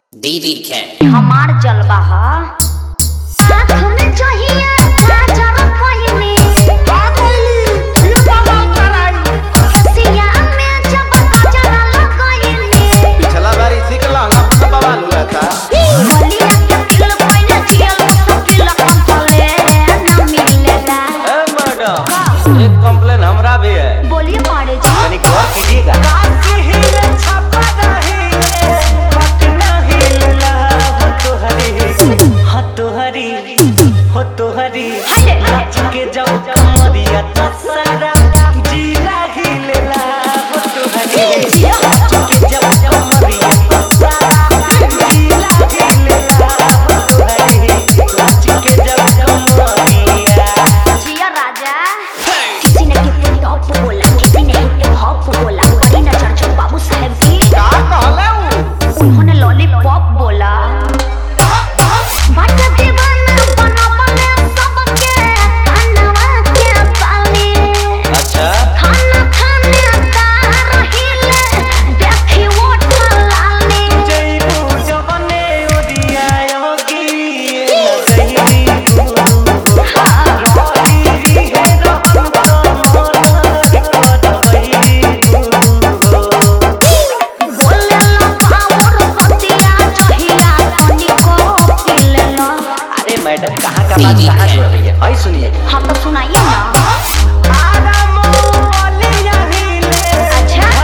DDK हमार जलवा हा आँख में चाहिए काजल पहिने ये बाबा कराई हसिया में जब काजल लगाईने पिछला बार इसी के लहंगा पर बवाल हुआ था। बलिया के दिल पहिने जियल सकिल कंपले ना मिलेला। मैडम एक कंप्लेन हमरा भी है। बोलिए मारे जी यानी गौर कीजिएगा। हो तो हरी नाच के जाओ कमरिया तो सारा जीला हिलेला हो तो हरी नाच के जाओ कमरिया तो सारा जीला हिलेला हो तो हरी नाच के जाओ कमरिया जिया राजा किसी ने कितने टॉप बोला किसी ने हिप हॉप बोला बड़ी न चर्चो बाबू साहब की का कहले हूं? उन्होंने लॉलीपॉप बोला बट दीवाना बना बने सबके कानवा के पाली अच्छा खाना खाने का रहीले देखी वो लाली जय पूजा बने ओदिया योगी लगई रोही है रहन तो मोर कदवई बोले लो पावर सतिया चाहिया तनी को पिले लो। अरे मैडम कहाँ का बात कहाँ जोड़ रही है? आई सुनिए। हाँ तो सुनाइए ना। अच्छा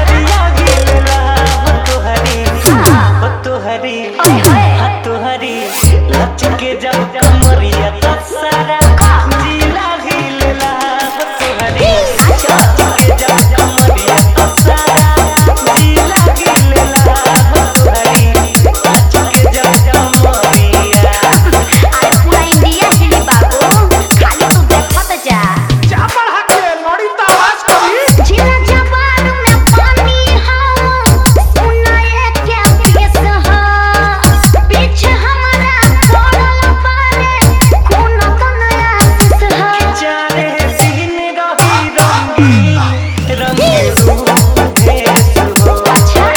ओए होए लचके जाओ कमरिया तो सारा जिला हिलेला हो तोहरी लचके जाओ कमरिया तो सारा जिला हिलेला हो तोहरी लचके जाओ कमरिया अरे पूरा इंडिया हिली बाबू खाली तू देखत जा जा बढ़ा के लड़ी तो आवाज करी। जिला जवान में पानी हो सुनाए क्या केस हो पीछे हमारा छोड़ल पारे खून तो नया किस हो चारे सीन रही रंगी रंगी रूप भेस हो अच्छा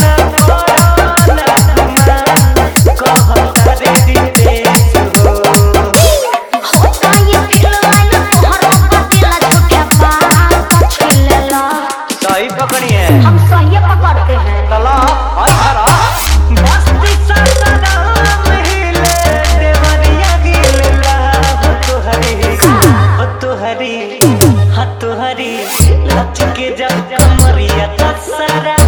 कहता रे दितेश हो होता ये फिलहाल तोहरा पतिला झूठे बात पछिले ला सही पकड़िए। हम सही पकड़ते हैं चलो और खरा बस्ती सासाराम हिले देवरिया गिलेला हो तोहरी लचके जाओ कमरिया तो सारा